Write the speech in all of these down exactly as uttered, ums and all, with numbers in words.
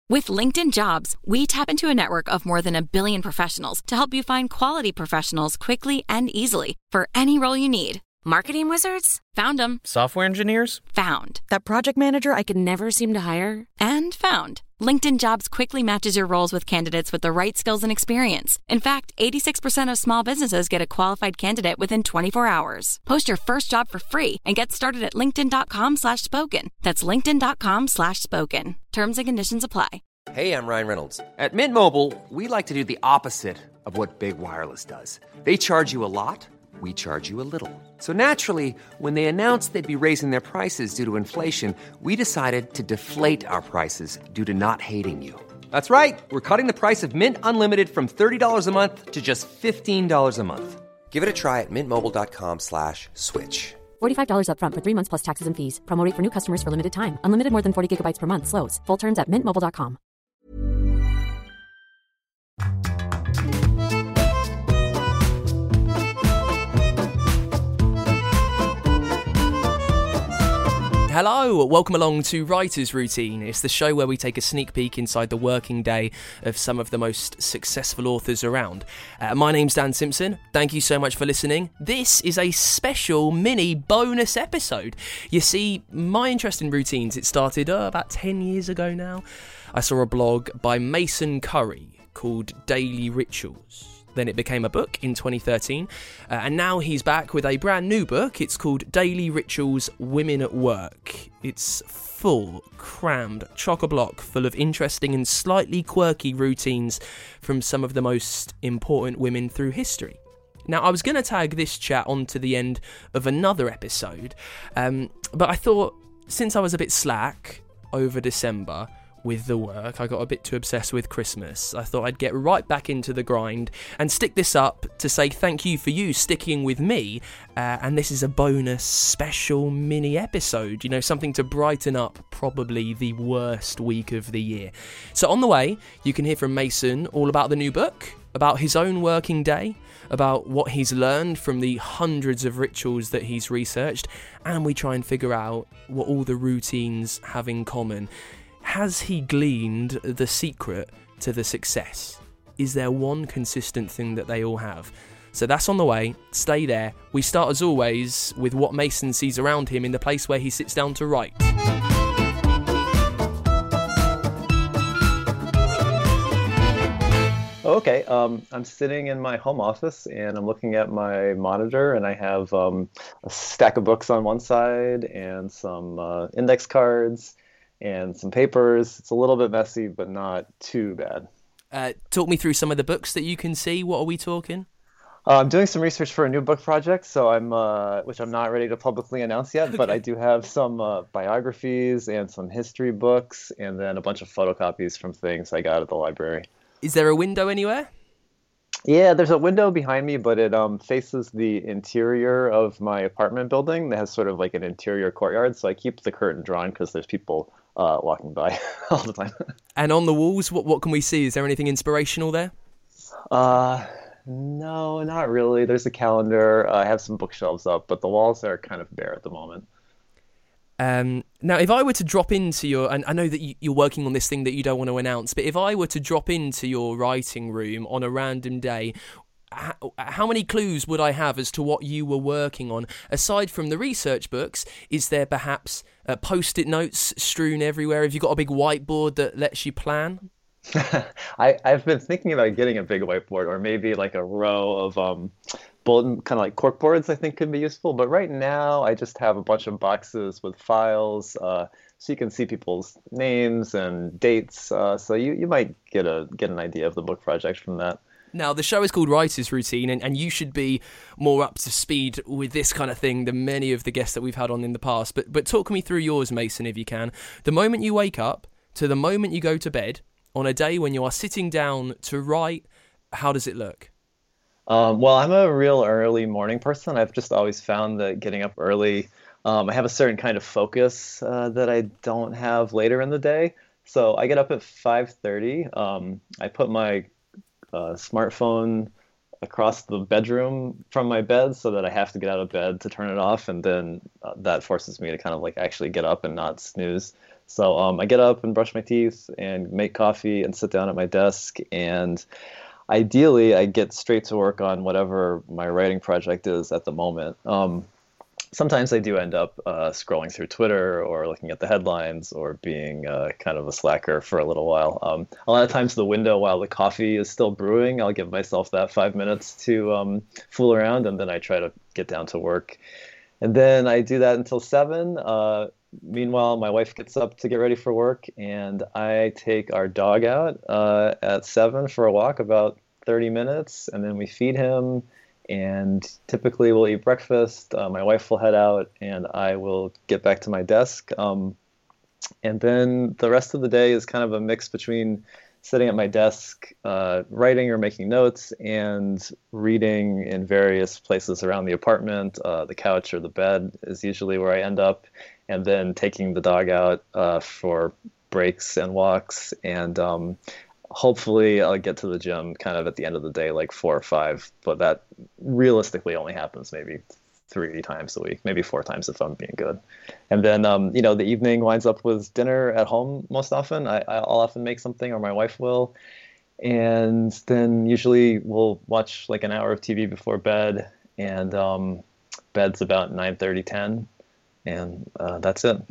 With LinkedIn Jobs, we tap into a network of more than a billion professionals to help you find quality professionals quickly and easily for any role you need. Marketing wizards? Found them. Software engineers? Found. That project manager I could never seem to hire? And found. LinkedIn Jobs quickly matches your roles with candidates with the right skills and experience. In fact, eighty-six percent of small businesses get a qualified candidate within twenty-four hours. Post your first job for free and get started at linkedin.com slash spoken. That's linkedin.com slash spoken. Terms and conditions apply. Hey, I'm Ryan Reynolds. At Mint Mobile, we like to do the opposite of what Big Wireless does. They charge you a lot. We charge you a little. So naturally, when they announced they'd be raising their prices due to inflation, we decided to deflate our prices due to not hating you. That's right. We're cutting the price of Mint Unlimited from thirty dollars a month to just fifteen dollars a month. Give it a try at mintmobile.com slash switch. forty-five dollars up front for three months plus taxes and fees. Promo rate for new customers for limited time. Unlimited more than forty gigabytes per month. Slows full terms at mint mobile dot com. Hello, welcome along to Writer's Routine. It's the show where we take a sneak peek inside the working day of some of the most successful authors around. Uh, my name's Dan Simpson. Thank you so much for listening. This is a special mini bonus episode. You see, my interest in routines, it started uh, about ten years ago now. I saw a blog by Mason Curry called Daily Rituals. Then it became a book in twenty thirteen, uh, and now he's back with a brand new book. It's called Daily Rituals Women at Work. It's full, crammed, chock-a-block full of interesting and slightly quirky routines from some of the most important women through history. Now, I was going to tag this chat onto the end of another episode, um, but I thought, since I was a bit slack over December with the work, I got a bit too obsessed with Christmas. I thought I'd get right back into the grind and stick this up to say thank you for you sticking with me, uh, and this is a bonus special mini episode, you know, something to brighten up probably the worst week of the year. So on the way, you can hear from Mason all about the new book, about his own working day, about what he's learned from the hundreds of rituals that he's researched, and we try and figure out what all the routines have in common. Has he gleaned the secret to the success? Is there one consistent thing that they all have? So that's on the way. Stay there. We start as always with what Mason sees around him in the place where he sits down to write. Okay, um, I'm sitting in my home office and I'm looking at my monitor, and I have um, a stack of books on one side and some uh, index cards and some papers. It's a little bit messy, but not too bad. Uh, talk me through some of the books that you can see. What are we talking? Uh, I'm doing some research for a new book project, so I'm, uh, which I'm not ready to publicly announce yet, okay. But I do have some uh, biographies and some history books, and then a bunch of photocopies from things I got at the library. Is there a window anywhere? Yeah, there's a window behind me, but it um, faces the interior of my apartment building that has sort of like an interior courtyard, so I keep the curtain drawn because there's people Uh, walking by all the time. And on the walls, what what can we see? Is there anything inspirational there? Uh, no, not really. There's a calendar. Uh, I have some bookshelves up, but the walls are kind of bare at the moment. Um, now, if I were to drop into your, and I know that you, you're working on this thing that you don't want to announce, but if I were to drop into your writing room on a random day, how, how many clues would I have as to what you were working on? Aside from the research books, is there perhaps uh, post-it notes strewn everywhere? Have you got a big whiteboard that lets you plan? I, I've been thinking about getting a big whiteboard, or maybe like a row of um, bulletin, kind of like cork boards I think could be useful. But right now I just have a bunch of boxes with files, uh, so you can see people's names and dates. Uh, so you, you might get a get an idea of the book project from that. Now, the show is called Writer's Routine, and, and you should be more up to speed with this kind of thing than many of the guests that we've had on in the past. But but talk me through yours, Mason, if you can. The moment you wake up to the moment you go to bed, on a day when you are sitting down to write, how does it look? Um, well, I'm a real early morning person. I've just always found that getting up early, um, I have a certain kind of focus uh, that I don't have later in the day. So I get up at five thirty. Um, I put my uh, smartphone across the bedroom from my bed so that I have to get out of bed to turn it off. And then uh, that forces me to kind of like actually get up and not snooze. So um, I get up and brush my teeth and make coffee and sit down at my desk. And ideally, I get straight to work on whatever my writing project is at the moment. Um, sometimes I do end up uh, scrolling through Twitter or looking at the headlines or being uh, kind of a slacker for a little while. Um, a lot of times the window while the coffee is still brewing, I'll give myself that five minutes to um, fool around, and then I try to get down to work. And then I do that until seven. Uh, meanwhile, my wife gets up to get ready for work, and I take our dog out uh, at seven for a walk, about thirty minutes, and then we feed him. And typically we'll eat breakfast. Uh, my wife will head out, and I will get back to my desk. Um, and then the rest of the day is kind of a mix between sitting at my desk, uh, writing or making notes, and reading in various places around the apartment. Uh, the couch or the bed is usually where I end up, and then taking the dog out uh, for breaks and walks. And um, hopefully I'll get to the gym kind of at the end of the day, like four or five, but that realistically only happens maybe three times a week, maybe four times if I'm being good. And then, um, you know, the evening winds up with dinner at home most often. I, I'll often make something, or my wife will. And then usually we'll watch like an hour of T V before bed, and um, bed's about nine thirty, ten, and uh, that's it.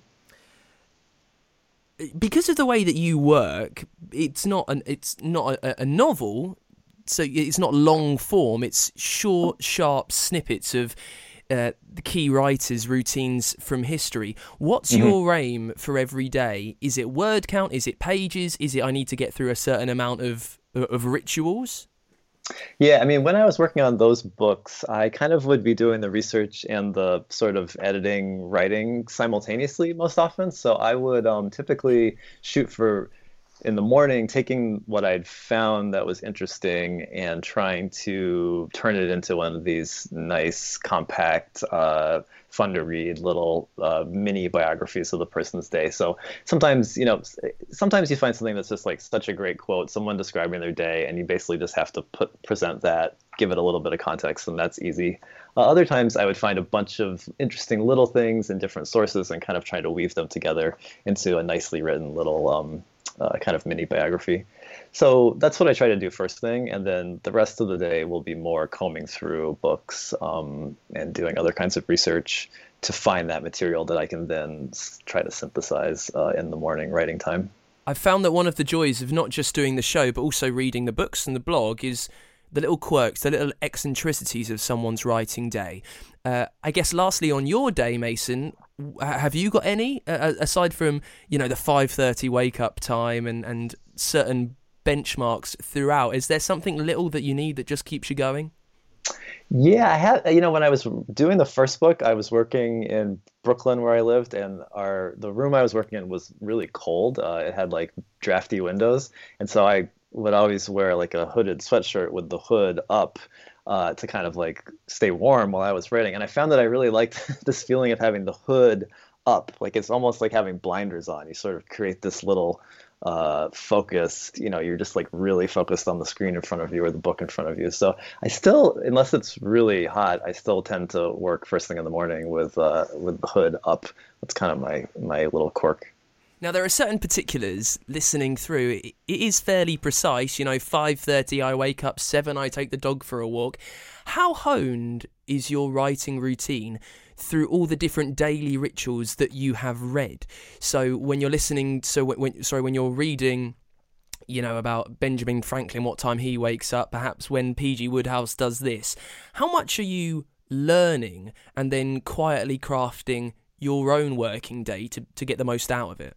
Because of the way that you work, it's not an it's not a, a novel, so it's not long form. It's short, sharp snippets of uh, the key writers' routines from history. What's mm-hmm. your aim for every day? Is it word count? Is it pages? Is it I need to get through a certain amount of of rituals? Yeah, I mean, when I was working on those books, I kind of would be doing the research and the sort of editing, writing simultaneously most often. So I would um, typically shoot for, in the morning, taking what I'd found that was interesting and trying to turn it into one of these nice, compact, uh, fun to read little uh, mini biographies of the person's day. So sometimes, you know, sometimes you find something that's just like such a great quote, someone describing their day, and you basically just have to put present that, give it a little bit of context, and that's easy. Uh, other times I would find a bunch of interesting little things in different sources and kind of try to weave them together into a nicely written little um, uh, kind of mini biography. So that's what I try to do first thing, and then the rest of the day will be more combing through books um, and doing other kinds of research to find that material that I can then try to synthesize uh, in the morning writing time. I've found that one of the joys of not just doing the show, but also reading the books and the blog is the little quirks, the little eccentricities of someone's writing day. Uh, I guess lastly, on your day, Mason, have you got any, uh, aside from, you know, the five thirty wake-up time and, and certain benchmarks throughout? Is there something little that you need that just keeps you going? Yeah, I had, you know, when I was doing the first book, I was working in Brooklyn where I lived, and our the room I was working in was really cold. Uh, it had like drafty windows, and so I would always wear like a hooded sweatshirt with the hood up uh, to kind of like stay warm while I was writing. And I found that I really liked this feeling of having the hood up. Like it's almost like having blinders on. You sort of create this little uh, focused, you know, you're just like really focused on the screen in front of you or the book in front of you. So I still, unless it's really hot, I still tend to work first thing in the morning with uh, with the hood up. That's kind of my, my little quirk. Now, there are certain particulars listening through. It is fairly precise. You know, five thirty I wake up, seven I take the dog for a walk. How honed is your writing routine through all the different daily rituals that you have read? So when you're listening, so when, when sorry, when you're reading, you know, about Benjamin Franklin, what time he wakes up, perhaps when P G Wodehouse does this, how much are you learning and then quietly crafting your own working day to, to get the most out of it?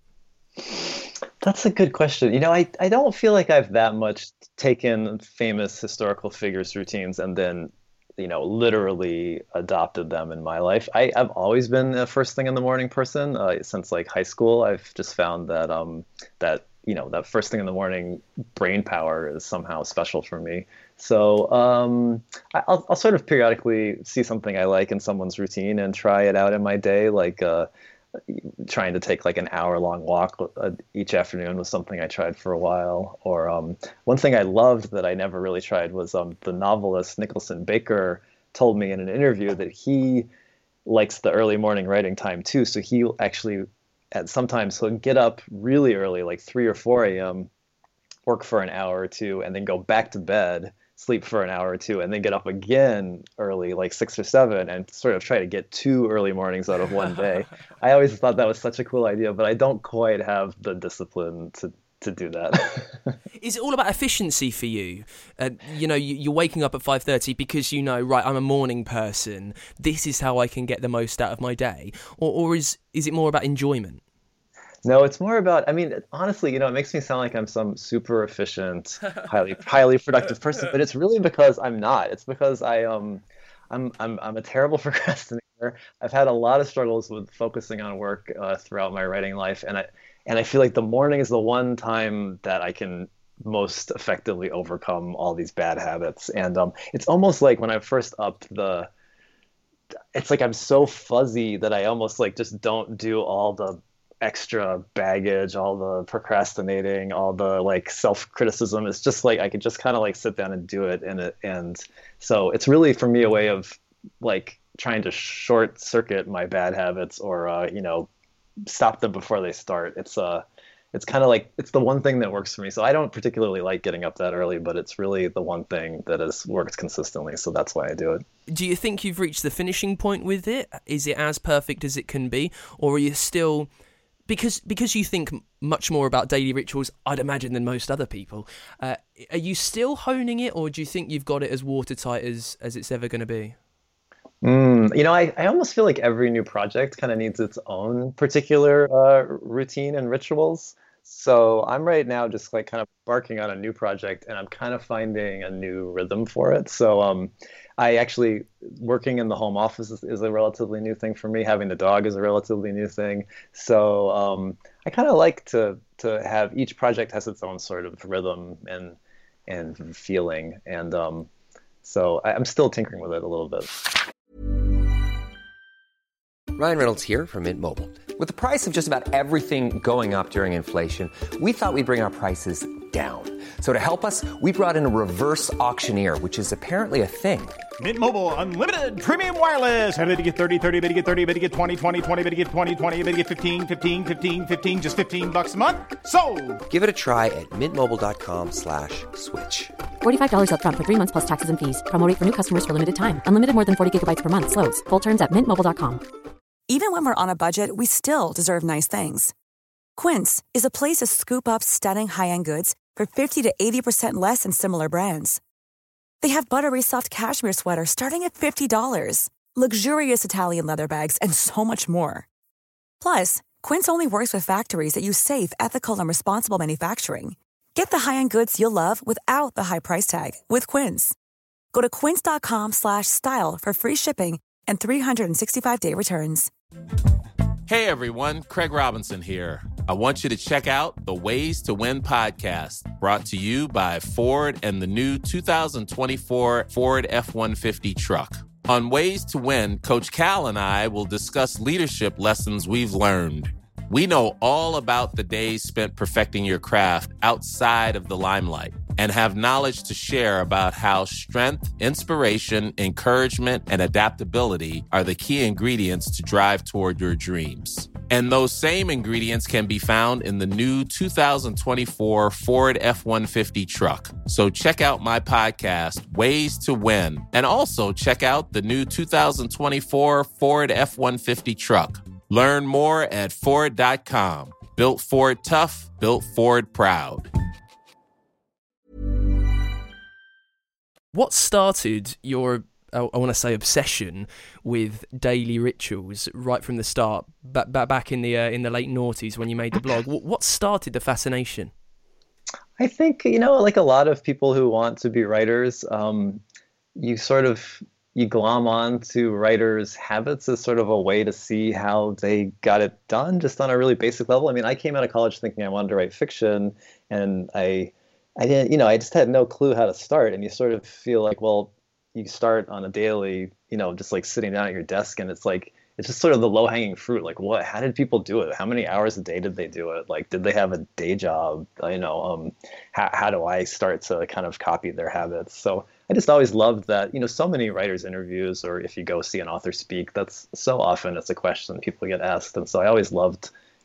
That's a good question. You know, I, I don't feel like I've that much taken famous historical figures' routines and then, you know, literally adopted them in my life. I, I've always been a first thing in the morning person uh, since like high school. I've just found that um that, you know, that first thing in the morning brain power is somehow special for me. So um, I'll, I'll sort of periodically see something I like in someone's routine and try it out in my day, like uh, trying to take like an hour long walk uh, each afternoon was something I tried for a while. Or um, one thing I loved that I never really tried was um, the novelist Nicholson Baker told me in an interview that he likes the early morning writing time too. So he actually at sometimes he'll get up really early, like three or four a m, work for an hour or two, and then go back to bed, sleep for an hour or two, and then get up again early, like six or seven, and sort of try to get two early mornings out of one day. I always thought that was such a cool idea, but I don't quite have the discipline to to do that. Is it all about efficiency for you? Uh, you know, you, you're waking up at five thirty because you know, right, I'm a morning person. This is how I can get the most out of my day. Or, or is is it more about enjoyment? No, it's more about, I mean, honestly, you know, it makes me sound like I'm some super efficient, highly highly productive person, but it's really because I'm not. It's because I um I'm I'm I'm a terrible procrastinator. I've had a lot of struggles with focusing on work uh, throughout my writing life, and I and I feel like the morning is the one time that I can most effectively overcome all these bad habits. And um it's almost like when I first upped the it's like I'm so fuzzy that I almost like just don't do all the extra baggage, all the procrastinating, all the like self-criticism. It's just like I could just kind of like sit down and do it. And it and so it's really for me a way of like trying to short circuit my bad habits or uh, you know, stop them before they start. It's uh it's kind of like it's the one thing that works for me. So I don't particularly like getting up that early, but it's really the one thing that has worked consistently. So that's why I do it. Do you think you've reached the finishing point with it? Is it as perfect as it can be? Or are you still, because because you think much more about daily rituals, I'd imagine, than most other people, uh, are you still honing it, or do you think you've got it as watertight as, as it's ever going to be? Mm, you know, I, I almost feel like every new project kind of needs its own particular uh, routine and rituals. So I'm right now just like kind of embarking on a new project, and I'm kind of finding a new rhythm for it. So um, I actually, working in the home office is, is a relatively new thing for me. Having the dog is a relatively new thing. So um, I kind of like to to have each project has its own sort of rhythm and and feeling. And um, so I, I'm still tinkering with it a little bit. Ryan Reynolds here from Mint Mobile. With the price of just about everything going up during inflation, we thought we'd bring our prices down. So to help us, we brought in a reverse auctioneer, which is apparently a thing. Mint Mobile Unlimited Premium Wireless. How to get thirty, thirty, how to get thirty, how to get twenty, twenty, twenty, how to get twenty, twenty, how to get fifteen, fifteen, fifteen, fifteen, just fifteen bucks a month? Sold! Give it a try at mintmobile.com slash switch. forty-five dollars up front for three months plus taxes and fees. Promo rate for new customers for limited time. Unlimited more than forty gigabytes per month. Slows full terms at mint mobile dot com. Even when we're on a budget, we still deserve nice things. Quince is a place to scoop up stunning high-end goods for fifty to eighty percent less than similar brands. They have buttery soft cashmere sweaters starting at fifty dollars, luxurious Italian leather bags, and so much more. Plus, Quince only works with factories that use safe, ethical, and responsible manufacturing. Get the high-end goods you'll love without the high price tag with Quince. Go to quince.com slash style for free shipping and three sixty-five day returns. Hey everyone, Craig Robinson here. I want you to check out the Ways to Win podcast, brought to you by Ford and the new two thousand twenty-four Ford F one fifty truck. On Ways to Win, Coach Cal and I will discuss leadership lessons we've learned. We know all about the days spent perfecting your craft outside of the limelight and have knowledge to share about how strength, inspiration, encouragement, and adaptability are the key ingredients to drive toward your dreams. And those same ingredients can be found in the new two thousand twenty-four Ford F one fifty truck. So check out my podcast, Ways to Win, and also check out the new two thousand twenty-four Ford F one fifty truck. Learn more at Ford dot com. Built Ford tough, built Ford proud. What started your, I want to say, obsession with daily rituals right from the start, back back in the uh, in the late noughties when you made the blog? What started the fascination? I think, you know, like a lot of people who want to be writers, um, you sort of you glom on to writers' habits as sort of a way to see how they got it done, just on a really basic level. I mean, I came out of college thinking I wanted to write fiction, and I, I didn't, you know, I just had no clue how to start. And you sort of feel like, well, you start on a daily, you know, just like sitting down at your desk, and it's like, it's just sort of the low-hanging fruit. Like, what? How did people do it? How many hours a day did they do it? Like, did they have a day job? You know, um, how how do I start to kind of copy their habits? So I just always loved that. You know, so many writers' interviews, or if you go see an author speak, that's so often it's a question people get asked, and so I always loved,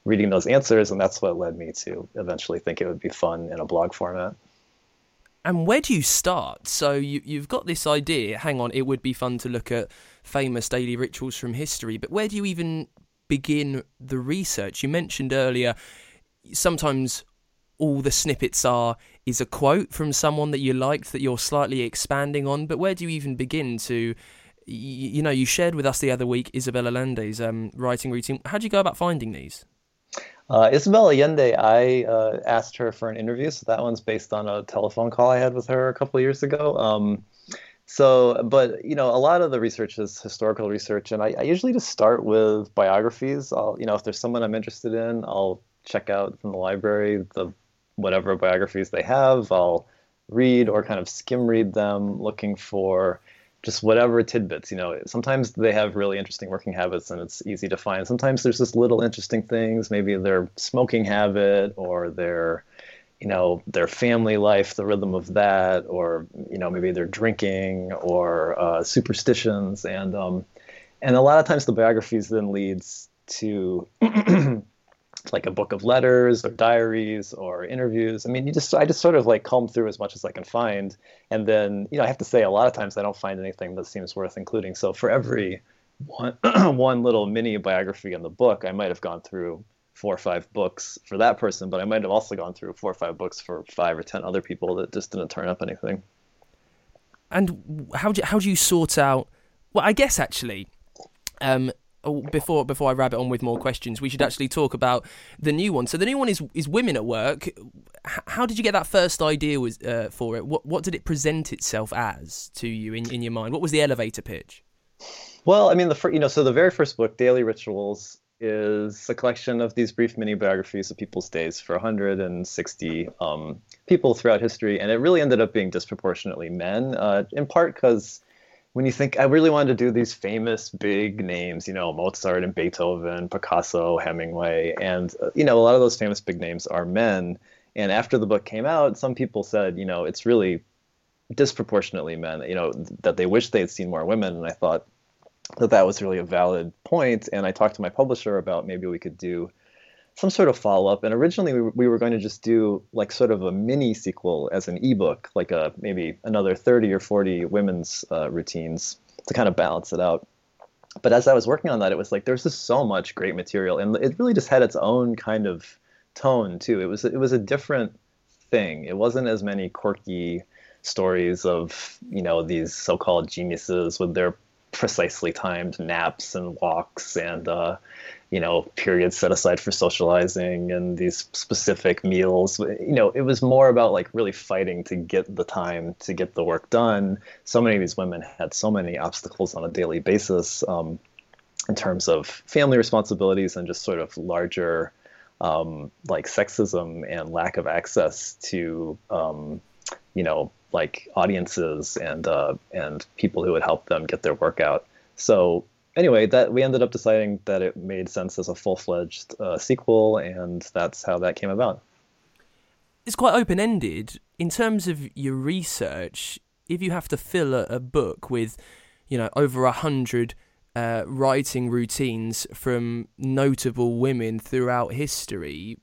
reading those answers, and that's what led me to eventually think it would be fun in a blog format. And where do you start? So you, you've got this idea, hang on, it would be fun to look at famous daily rituals from history, but where do you even begin the research? You mentioned earlier, sometimes all the snippets are is a quote from someone that you liked that you're slightly expanding on, but where do you even begin to, you, you know, you shared with us the other week Isabel Allende's um, writing routine. How do you go about finding these? Uh, Isabel Allende, I uh, asked her for an interview, so that one's based on a telephone call I had with her a couple of years ago. Um, so, but, you know, a lot of the research is historical research, and I, I usually just start with biographies. I'll, you know, if there's someone I'm interested in, I'll check out from the library the whatever biographies they have. I'll read or kind of skim read them, looking for just whatever tidbits. You know, sometimes they have really interesting working habits and it's easy to find. Sometimes there's just little interesting things, maybe their smoking habit or their, you know, their family life, the rhythm of that, or, you know, maybe their drinking or uh, superstitions. And, um, and a lot of times the biographies then leads to like a book of letters or diaries or interviews. I mean, you just, I just sort of like comb through as much as I can find. And then, you know, I have to say a lot of times I don't find anything that seems worth including. So for every one, one little mini biography in the book, I might have gone through four or five books for that person, but I might have also gone through four or five books for five or ten other people that just didn't turn up anything. And how do, how do you sort out, well, I guess actually, um, Before before I rabbit on with more questions, we should actually talk about the new one. So the new one is is Women at Work. How did you get that first idea was uh, for it? What what did it present itself as to you in, in your mind? What was the elevator pitch? Well, I mean, the fir- you know, so the very first book, Daily Rituals, is a collection of these brief mini biographies of people's days for one hundred sixty um, people throughout history, and it really ended up being disproportionately men, uh, in part because when you think, I really wanted to do these famous big names, you know, Mozart and Beethoven, Picasso, Hemingway, and, uh, you know, a lot of those famous big names are men. And after the book came out, some people said, you know, it's really disproportionately men, you know, that they wish they had seen more women. And I thought that that was really a valid point. And I talked to my publisher about maybe we could do some sort of follow-up. And originally we, we were going to just do like sort of a mini sequel as an ebook, like a maybe another thirty or forty women's uh, routines to kind of balance it out. But as I was working on that, it was like there's just so much great material, and it really just had its own kind of tone too. It was it was a different thing. It wasn't as many quirky stories of, you know, these so-called geniuses with their precisely timed naps and walks and uh, you know, periods set aside for socializing and these specific meals. You know, it was more about like really fighting to get the time to get the work done. So many of these women had so many obstacles on a daily basis um, in terms of family responsibilities and just sort of larger um, like sexism and lack of access to, um, you know, like audiences and uh, and people who would help them get their work out. So anyway, that we ended up deciding that it made sense as a full-fledged uh, sequel, and that's how that came about. It's quite open-ended. In terms of your research, if you have to fill a, a book with, you know, over a hundred uh, writing routines from notable women throughout history,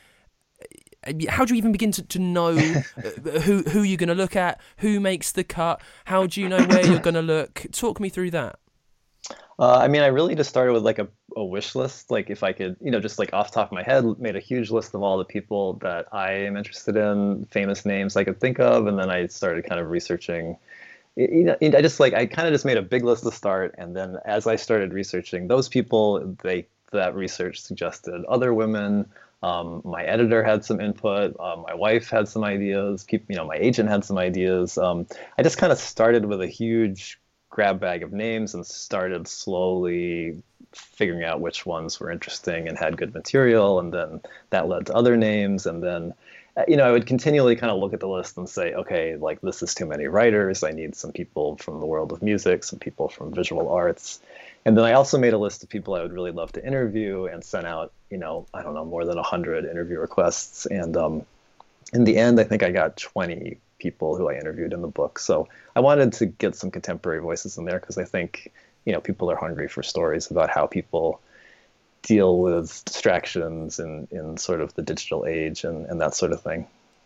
how do you even begin to, to know who who you're going to look at, who makes the cut? How do you know where you're going to look? Talk me through that. Uh, I mean, I really just started with like a, a wish list. Like if I could, you know, just like off the top of my head, made a huge list of all the people that I am interested in, famous names I could think of. And then I started kind of researching, you know, I just like, I kind of just made a big list to start. And then as I started researching those people, they, that research suggested other women. Um, my editor had some input. Uh, my wife had some ideas. People, you know, my agent had some ideas. Um, I just kind of started with a huge grab bag of names and started slowly figuring out which ones were interesting and had good material. And then that led to other names. And then, you know, I would continually kind of look at the list and say, okay, like this is too many writers. I need some people from the world of music, some people from visual arts. And then I also made a list of people I would really love to interview and sent out, you know, I don't know, more than a hundred interview requests. And um, in the end, I think I got twenty people who I interviewed in the book. So I wanted to get some contemporary voices in there because I think, you know, people are hungry for stories about how people deal with distractions in, in sort of the digital age and, and that sort of thing.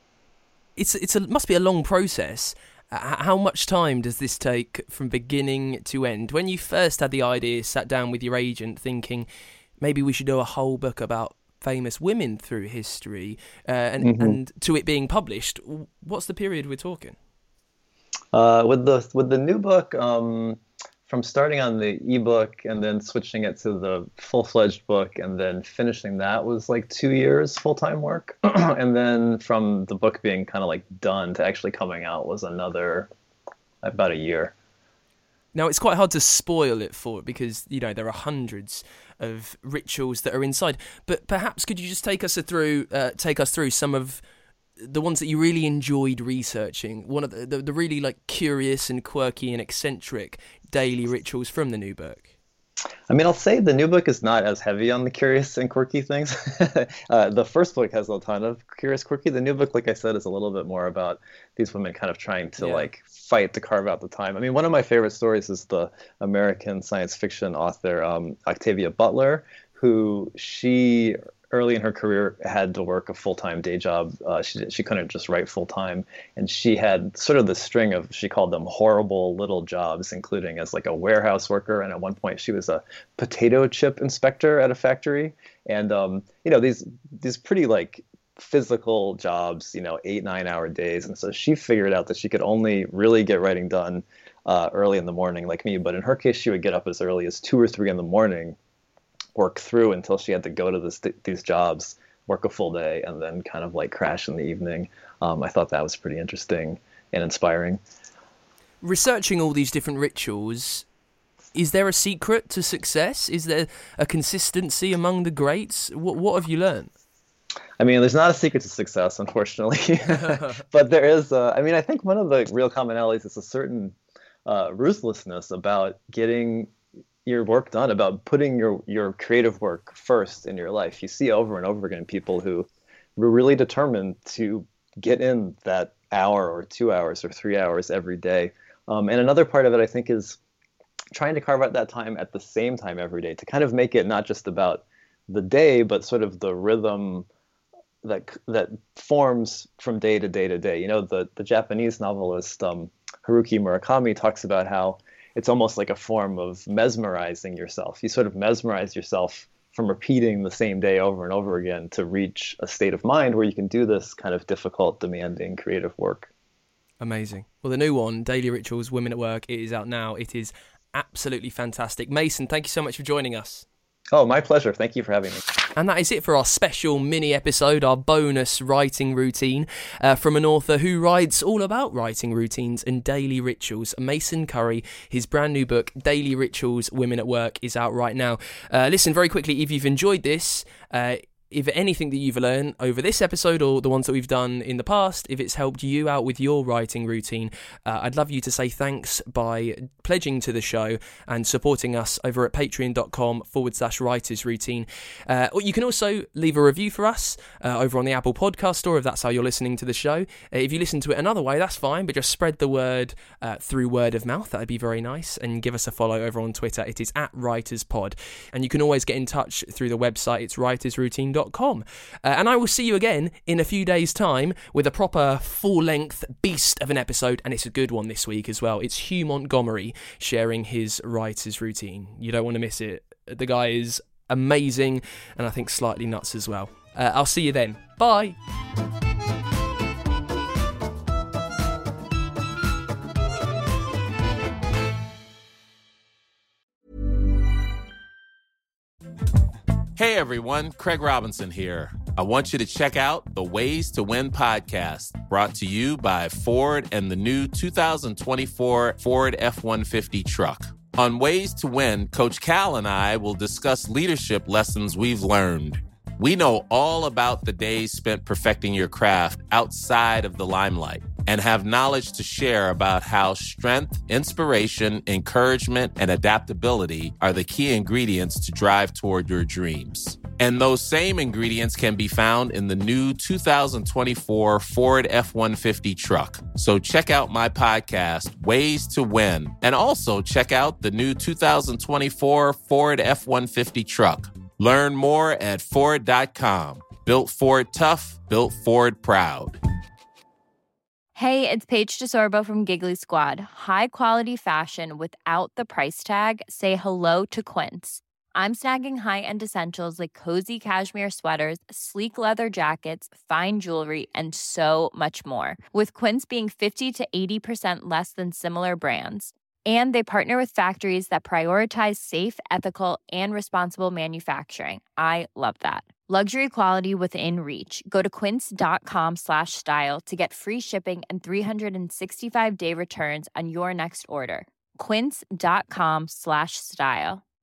It's it's a must be a long process. Uh, how much time does this take from beginning to end? When you first had the idea, sat down with your agent thinking, maybe we should do a whole book about famous women through history, uh, and, mm-hmm. and to it being published, what's the period we're talking? Uh, with the with the new book, um, from starting on the ebook and then switching it to the full-fledged book and then finishing that was like two years full-time work. And then from the book being kind of like done to actually coming out was another about a year. Now, it's quite hard to spoil it for it because, you know, there are hundreds of rituals that are inside. But perhaps could you just take us through, uh, take us through some of the ones that you really enjoyed researching? One of the, the, the really like curious and quirky and eccentric daily rituals from the new book. I mean, I'll say the new book is not as heavy on the curious and quirky things. uh, the first book has a ton of curious, quirky. The new book, like I said, is a little bit more about these women kind of trying to yeah. like fight to carve out the time. I mean, one of my favorite stories is the American science fiction author um, Octavia Butler, who she early in her career had to work a full-time day job. Uh, she she couldn't just write full-time, and she had sort of the string of, she called them horrible little jobs, including as like a warehouse worker, and at one point she was a potato chip inspector at a factory. And um, you know, these these pretty like physical jobs, you know, eight nine hour days. And so she figured out that she could only really get writing done uh, early in the morning, like me. But in her case, she would get up as early as two or three in the morning, work through until she had to go to this, these jobs, work a full day, and then kind of like crash in the evening. Um, I thought that was pretty interesting and inspiring. Researching all these different rituals, is there a secret to success? Is there a consistency among the greats? What, what have you learned? I mean, there's not a secret to success, unfortunately. But there is, uh, I mean, I think one of the real commonalities is a certain uh, ruthlessness about getting your work done, about putting your, your creative work first in your life. You see over and over again people who were really determined to get in that hour or two hours or three hours every day. Um, and another part of it, I think, is trying to carve out that time at the same time every day to kind of make it not just about the day, but sort of the rhythm that that forms from day to day to day. You know, the, the Japanese novelist um, Haruki Murakami talks about how it's almost like a form of mesmerizing yourself. You sort of mesmerize yourself from repeating the same day over and over again to reach a state of mind where you can do this kind of difficult, demanding, creative work. Amazing. Well, the new one, Daily Rituals, Women at Work, it is out now. It is absolutely fantastic. Mason, thank you so much for joining us. Oh, my pleasure. Thank you for having me. And that is it for our special mini episode, our bonus writing routine uh, from an author who writes all about writing routines and daily rituals. Mason Curry, his brand new book, Daily Rituals, Women at Work, is out right now. Uh, listen, very quickly, if you've enjoyed this, uh, if anything that you've learned over this episode or the ones that we've done in the past, if it's helped you out with your writing routine, uh, I'd love you to say thanks by pledging to the show and supporting us over at patreon.com forward slash writers routine. Uh, or you can also leave a review for us uh, over on the Apple Podcast Store if that's how you're listening to the show. Uh, if you listen to it another way, that's fine, but just spread the word uh, through word of mouth. That'd be very nice. And give us a follow over on Twitter. It is at WritersPod. And you can always get in touch through the website. It's writers routine dot com. Uh, and I will see you again in a few days' time with a proper full-length beast of an episode, and it's a good one this week as well. It's Hugh Montgomery sharing his writer's routine. You don't want to miss it. The guy is amazing, and I think slightly nuts as well. Uh, I'll see you then. Bye! Hey everyone, Craig Robinson here. I want you to check out the Ways to Win podcast, brought to you by Ford and the new two thousand twenty-four Ford F one fifty truck. On Ways to Win, Coach Cal and I will discuss leadership lessons we've learned. We know all about the days spent perfecting your craft outside of the limelight and have knowledge to share about how strength, inspiration, encouragement, and adaptability are the key ingredients to drive toward your dreams. And those same ingredients can be found in the new two thousand twenty-four Ford F one fifty truck. So check out my podcast, Ways to Win, and also check out the new two thousand twenty-four Ford F one fifty truck. Learn more at Ford dot com. Built Ford tough, built Ford proud. Hey, it's Paige DeSorbo from Giggly Squad. High quality fashion without the price tag. Say hello to Quince. I'm snagging high-end essentials like cozy cashmere sweaters, sleek leather jackets, fine jewelry, and so much more. With Quince being fifty to eighty percent less than similar brands. And they partner with factories that prioritize safe, ethical, and responsible manufacturing. I love that. Luxury quality within reach. Go to quince.com slash style to get free shipping and three sixty-five day returns on your next order. Quince.com slash style.